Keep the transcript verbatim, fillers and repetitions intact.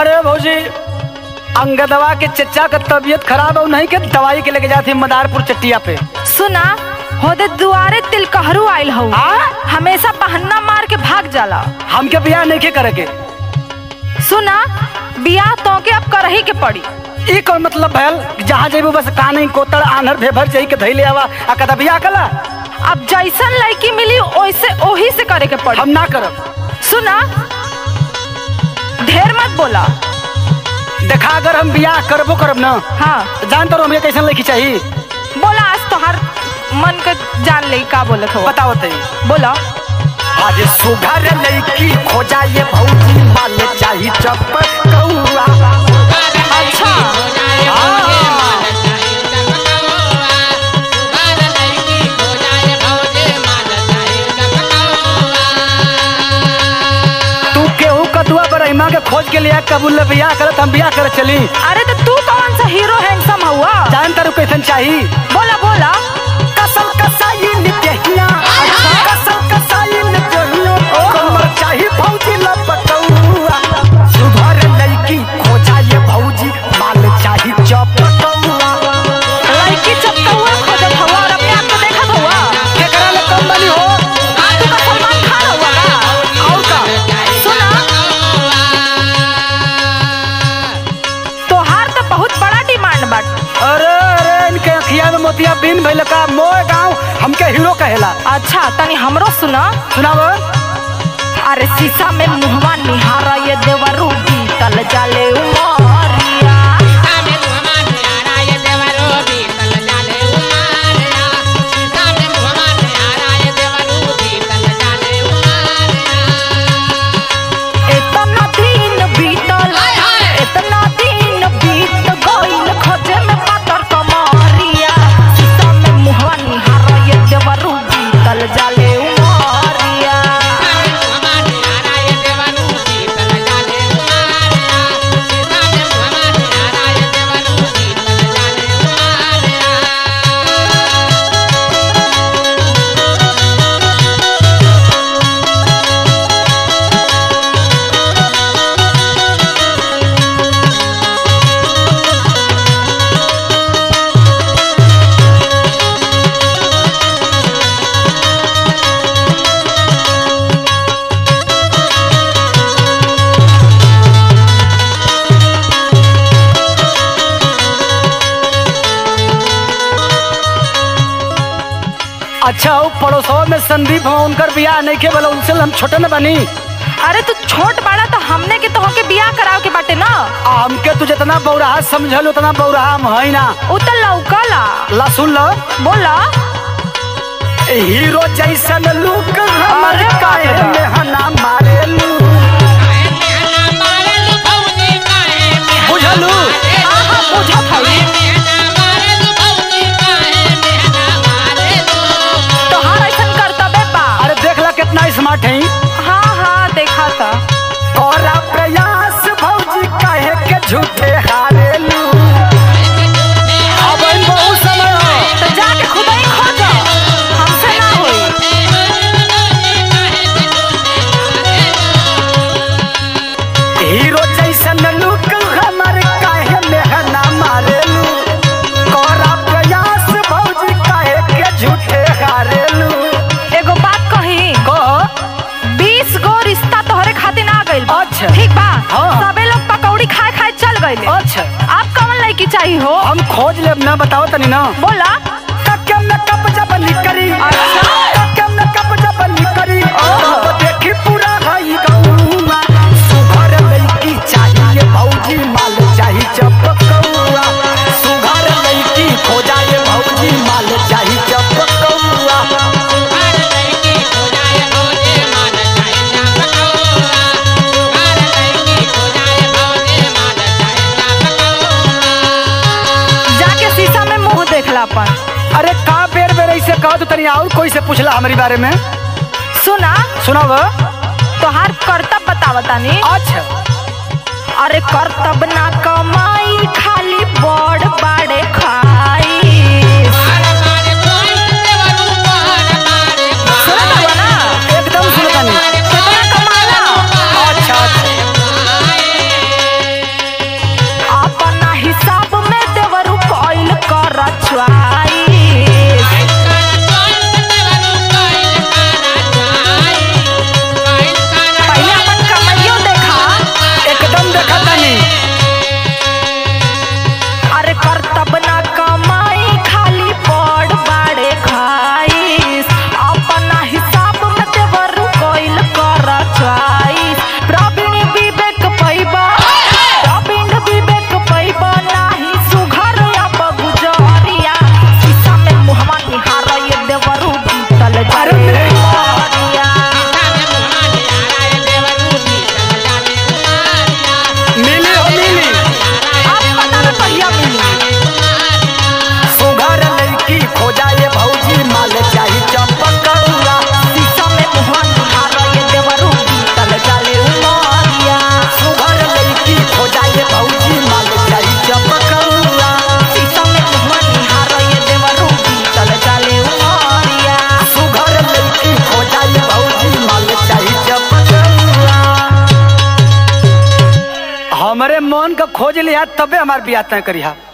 अरे भौजी अंगदवा के चचा का तबीयत खराब है, नहीं के दवाई के लेके जाती मदारपुर चट्टिया पे। सुना होदे दुआरे तिलकहरू आइल हो, हमेशा बहाना मार के भाग जाला। हमके बियाह नहीं के करे के। सुना बियाह तो के अब करही के पड़ी। ई कौन मतलब भैल? जहाँ जेबू बस कानी कोतड़ आनर भेभर जाई के धइले आवा आ कदा बियाह कला। अब जैसन लड़की मिली ओइसे ओही से करे के पड़ी। हम ना करब। सुना ढेर मत बोला। देखा अगर हम बियाह करबो करब ना, हाँ तो जान तो हमें कैसन लड़की चाहिए? बोला आज तोहार मन के जान ले का बोलत हो। बताओ तई बोला। आज सुघर लड़की खोजा ये भौजी माल चाहिए चपकौआ। अच्छा तू केहू कदुआ बरहिमा के खोज के लिए कबूल बियाह करत हम बियाह कर चली। अरे तो तू कौन सा हीरो हैंडसम हुआ? जान तारू कैसन चाहिए? बोला बोला। कसम कसाई नितेहिया, कसम कसाई नितेहिया, कमर चाहिए भौजी लपकौआ। सुघर लड़की खोजा ये भौजी माल चाहिए चपकौआ। लड़की चपकौआ खोजत हुआ और अपने आप को देखत हुआ। केकरा ले कम बनी हो? हाँ तू का सलमान खान हुआ का? और का? सुना तोहार तो बहुत बड़ा डिमांड बाट। अरे अरे इनके अखिया में मोतिया बिन भइल का। मोए गाँव हमके हीरो कहेला। अच्छा तनी हमरो सुना। सुनाव। अरे शीशा में मुहवा निहारा ये देवरू बीतल जाले उमरिया। इतना दिन बीतल, इतना दिन बीत गइल खोजे में पातर कमरिया। शीशा में मुहवा निहारा ये देवरू बीतल जाले उमरिया। अच्छा हो पड़ोसों में संदीप हो, उनकर बियाह नहीं के बोला, उनसे हम छोटे न बनी। अरे तू छोट बड़ा तो हमने के तो होके बियाह कराव के बाटे ना। आ हमके तू जितना बौराहा समझल उतना बौराहा हम है ना। उ त लौकला। ला सुन लो। बोला। हीरो जैसन लुक हमर अरे काहे बाप रे। में हना मारेलू। बुझलू? हाँ हाँ बुझत हई। तोहार ऐसन करतबे बा। अरे देख ला कितना स्मार्ट है। हाँ हाँ देखा था। और प्रयास भौजी काहे के झूठे हारेलू। अब इन बहुत समय हो। तो जाके खुद ही खोजो, हमसे ना होई। हीरो जैसन लुक हमर काहे में हना मारेलू। कोरा प्रयास भौजी काहे के झूठे हारेलू। एगो बात कही, कह। बीस गो रिश्ता तोहरे खातिर आ गइल बा। अच्छा। ठीक बा। हाँ। सबे लोग पकौड़ी खाए खाए चल गइले। अच्छा। आप कौन लड़की चाहिए हो? हम खोज लेब ना, बताओ तनी ना। बोला। कक्के में कब जब निकरी। अच्छा। कक्के में कब जब निकरी। तो देखी पूरा हई गौवा। सुघर लड़की चाहिए भौजी माल चाहिए चपकौआ। सुघर लड़की खोजा ये भौजी माल चाहिए चपकौआ। जाके शीशा में मुंह देखला अपन। अरे का बेर बेर ऐसे कहो तो तनी और कोई से पूछला हमारी बारे में। सुना सुनाव। तोहार कर्तव्य बतावतानी। अच्छा। अरे कर्तव्य ना कमाई खाली बड़ बाड़े खाई। सुनत हुआ ना? एकदम सुनतानी। कितना कमाला? अच्छा अच्छा। खोज लिया तबे हमार बियाह तय करिहा।